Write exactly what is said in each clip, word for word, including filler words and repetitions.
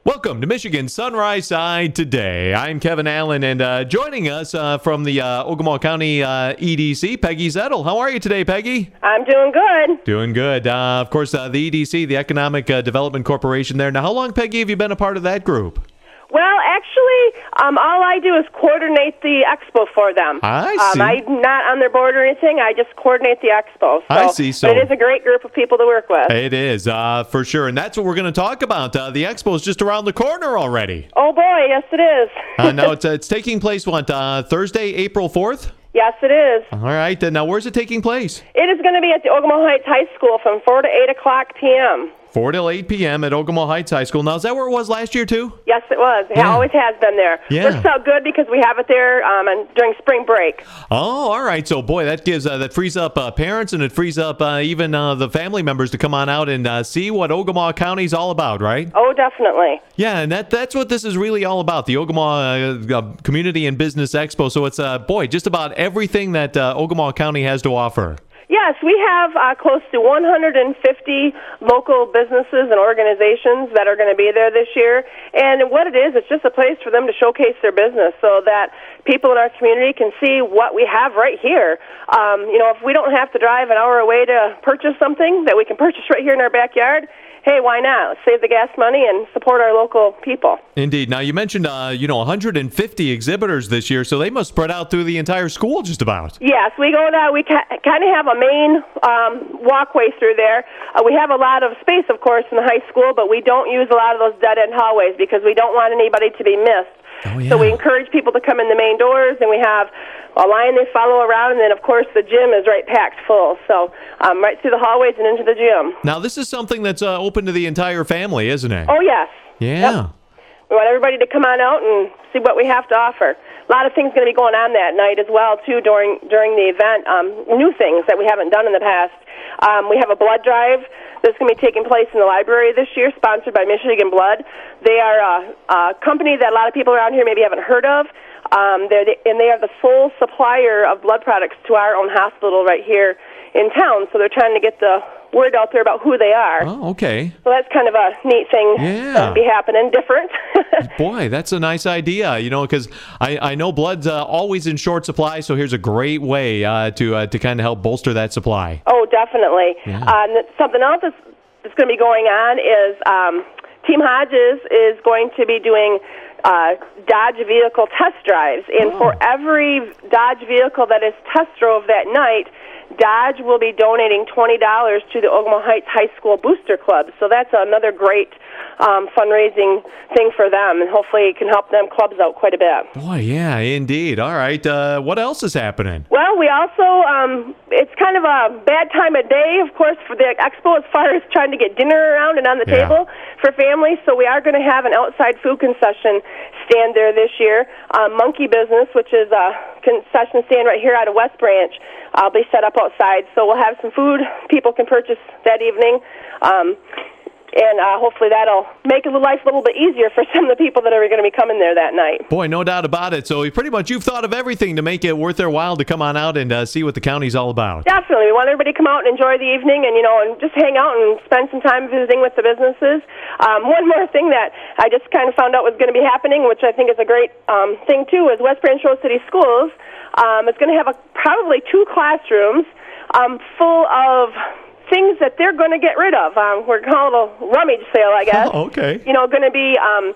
Welcome to Michigan Sunrise Side Today. I'm Kevin Allen, and uh, joining us uh, from the uh, Ogemaw County uh, E D C, Peggy Zettel. How are you today, Peggy? I'm doing good. Doing good. Uh, of course, uh, the E D C, the Economic uh, Development Corporation there. Now, how long, Peggy, have you been a part of that group? Well, actually, um, all I do is coordinate the expo for them. I see. Um, I'm not on their board or anything. I just coordinate the expo. So, I see. So but it is a great group of people to work with. It is, uh, for sure. And that's what we're going to talk about. Uh, the expo is just around the corner already. Oh, boy, yes, it is. uh, now, it's, uh, it's taking place, what, uh, Thursday, April fourth? Yes, it is. All right. Uh, now, where's it taking place? It is going to be at the Ogemaw Heights High School from four to eight o'clock p.m. four till eight p.m. at Ogemaw Heights High School. Now, is that where it was last year, too? Yes, it was. It Yeah. always has been there. Yeah. Works out good because we have it there um, and during spring break. Oh, all right. So, boy, that gives uh, that frees up uh, parents, and it frees up uh, even uh, the family members to come on out and uh, see what Ogemaw County's all about, right? Oh, definitely. Yeah, and that that's what this is really all about, the Ogemaw uh, uh, Community and Business Expo. So it's, uh, boy, just about everything that uh, Ogemaw County has to offer. Yes, we have uh, close to one hundred fifty local businesses and organizations that are going to be there this year. And what it is, it's just a place for them to showcase their business so that people in our community can see what we have right here. Um, you know, if we don't have to drive an hour away to purchase something that we can purchase right here in our backyard, hey, why not? Let's save the gas money and support our local people. Indeed. Now, you mentioned, uh, you know, one hundred fifty exhibitors this year, so they must spread out through the entire school just about. Yes, we go down. We ca- kind of have a main um, walkway through there. Uh, we have a lot of space, of course, in the high school, but we don't use a lot of those dead-end hallways because we don't want anybody to be missed. Oh, yeah. So we encourage people to come in the main doors, and we have a line they follow around, and then, of course, the gym is right packed full. So um, right through the hallways and into the gym. Now, this is something that's uh, open to the entire family, isn't it? Oh, yes. Yeah. Yep. We want everybody to come on out and see what we have to offer. A lot of things going to be going on that night as well, too, during during the event. Um, new things that we haven't done in the past. Um, we have a blood drive that's going to be taking place in the library this year, sponsored by Michigan Blood. They are a, a company that a lot of people around here maybe haven't heard of. Um, they're the, and they are the sole supplier of blood products to our own hospital right here in town. So they're trying to get the word out there about who they are. Oh, okay. So that's kind of a neat thing Yeah. to be happening, different. Boy, that's a nice idea, you know, because I, I know blood's uh, always in short supply, so here's a great way uh, to uh, to kind of help bolster that supply. Oh, definitely. Yeah. Uh, and something else that's, that's going to be going on is um, Team Hodges is going to be doing uh, Dodge vehicle test drives. And Oh. for every Dodge vehicle that is test drove that night, Dodge will be donating twenty dollars to the Ogemaw Heights High School Booster Club. So that's another great um, fundraising thing for them, and hopefully it can help them clubs out quite a bit. Boy, yeah, indeed. All right. Uh, what else is happening? Well, we also, um, it's kind of a bad time of day, of course, for the expo as far as trying to get dinner around and on the Yeah. table for families. So we are going to have an outside food concession stand there this year. Um, Monkey Business, which is a concession stand right here out of West Branch, uh, will be set up outside. So we'll have some food people can purchase that evening. Um, And uh, hopefully that'll make life a little bit easier for some of the people that are going to be coming there that night. Boy, no doubt about it. So pretty much you've thought of everything to make it worth their while to come on out and uh, see what the county's all about. Definitely. We want everybody to come out and enjoy the evening and, you know, and just hang out and spend some time visiting with the businesses. Um, one more thing that I just kind of found out was going to be happening, which I think is a great um, thing, too, is West Branch Rose City Schools um, is going to have a, probably two classrooms um, full of things that they're going to get rid of. Um, we're calling it a rummage sale, I guess. Oh, okay. You know, going to be um,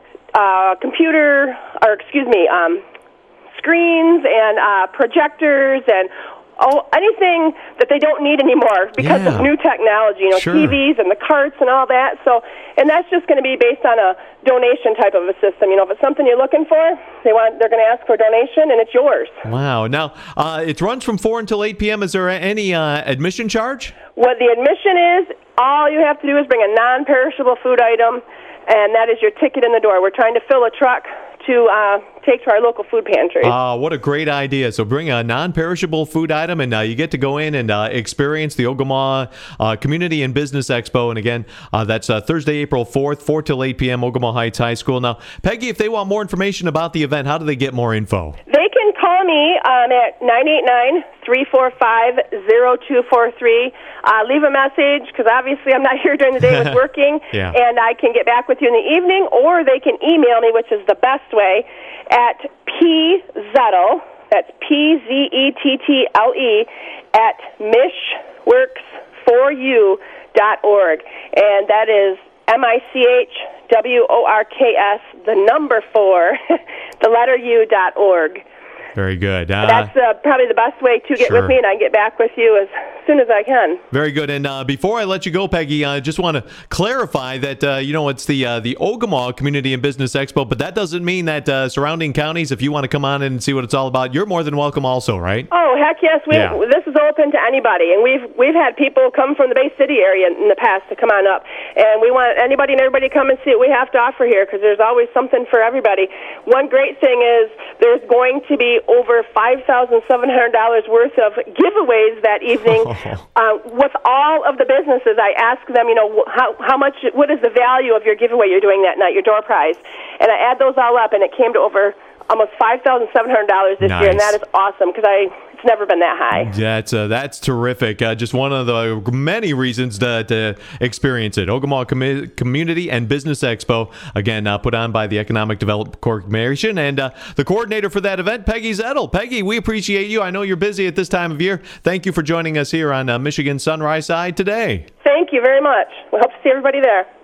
uh, computer, or excuse me, um, screens and uh, projectors and oh, anything that they don't need anymore because Yeah. of new technology, you know, Sure. T Vs and the carts and all that. So, and that's just going to be based on a donation type of a system. You know, if it's something you're looking for, they want, they're going to ask for a donation, and it's yours. Wow. Now, uh, it runs from four until eight p.m. Is there any uh, admission charge? What the admission is, all you have to do is bring a non-perishable food item, and that is your ticket in the door. We're trying to fill a truck to uh, take to our local food pantries. Uh, what a great idea. So bring a non-perishable food item, and uh, you get to go in and uh, experience the Ogemaw uh, Community and Business Expo. And again, uh, that's uh, Thursday, April fourth, four till eight p.m., Ogemaw Heights High School. Now, Peggy, if they want more information about the event, how do they get more info? They can call me um, at nine eight nine, three four five, zero two four three. Uh, leave a message, because obviously I'm not here during the day with working, yeah. and I can get back with you in the evening, or they can email me, which is the best way, at pzettle, that's P Z E T T L E, at mishworks for you dot org. And that is M I C H W O R K S, the number four, the letter U dot org. Very good. Uh, That's uh, probably the best way to get sure. with me, and I can get back with you as soon as I can. Very good. And uh, before I let you go, Peggy, I just want to clarify that, uh, you know, it's the uh, the Ogemaw Community and Business Expo, but that doesn't mean that uh, surrounding counties, if you want to come on and see what it's all about, you're more than welcome also, right? Oh, heck yes. We, Yeah. This is open to anybody, and we've we've had people come from the Bay City area in the past to come on up, and we want anybody and everybody to come and see what we have to offer here, because there's always something for everybody. One great thing is there's going to be over five thousand seven hundred dollars worth of giveaways that evening. uh, with all of the businesses, I ask them, you know, how how much, what is the value of your giveaway you're doing that night, your door prize, and I add those all up, and it came to over almost five thousand seven hundred dollars this Nice. year, and that is awesome, because I it's never been that high. That's uh, that's terrific. Uh, just one of the many reasons to, to experience it. Ogemaw Com- Community and Business Expo, again, uh, put on by the Economic Development Corporation, and uh, the coordinator for that event, Peggy Zettel. Peggy, we appreciate you. I know you're busy at this time of year. Thank you for joining us here on uh, Michigan Sunrise Side today. Thank you very much. We hope to see everybody there.